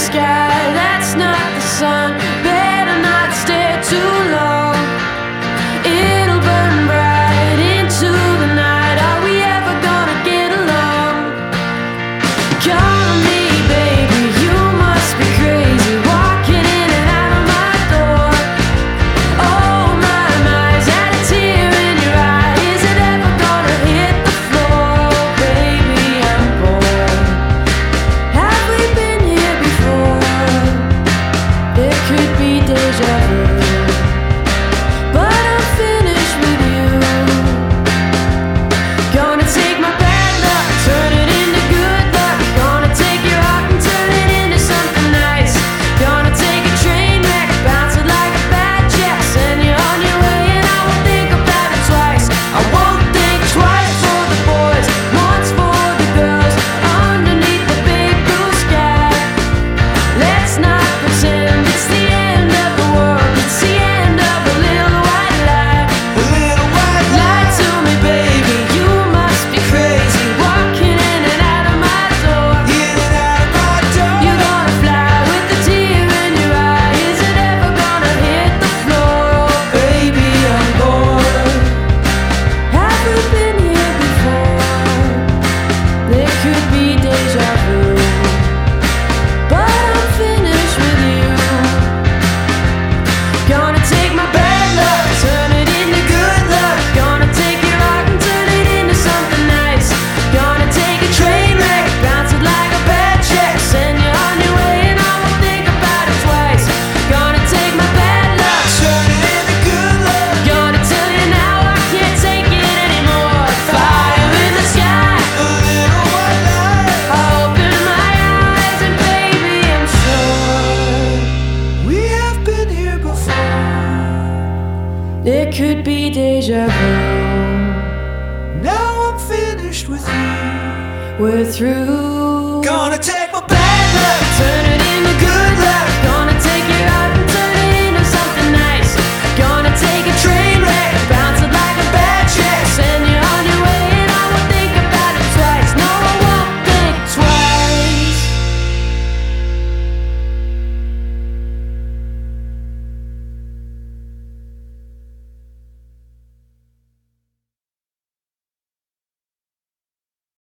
sky. That's not the sun. Better not stare too long. It'll burn bright into the night. Are we ever gonna get along? Call me, baby, you must be crazy, walking in and out of my door. Oh my, is that a tear in your eye? Is it ever gonna hit the floor? Baby, I'm bored. Have we been here before? It could be deja vu, but I'm finished with you. Gonna take my bad luck, turn it into good luck. Gonna take your heart and turn it into something nice. Gonna take a train wreck, bounce it like a bad jet, send you on your way and I won't think about it twice. I won't think twice for the boys, once for the girls, underneath the big blue sky. Let's not pretend it's the end of the world, it's the end of a little white lie. A little white Lie to me, baby, you must be crazy, walking in and out of my door. in and out of my door. You're gonna fly with a tear in your eye. Is it ever gonna hit the floor? Baby, I'm bored. Have we been here before? There could be deja vu, but I'm finished with you. Gonna take my bad luck, turn it into good luck. Gonna take your heart and turn it into something nice. Gonna take a train wreck, bounce it like a bad check, send you on your way and I won't think about it twice. Gonna take my bad luck, Turn it into good luck. gonna tell you now I can't take it anymore. Fire in the sky, A little white light. I open my eyes and baby I'm sure We have been here before. it could be deja vu. Now I'm finished with you. We're through. Gonna take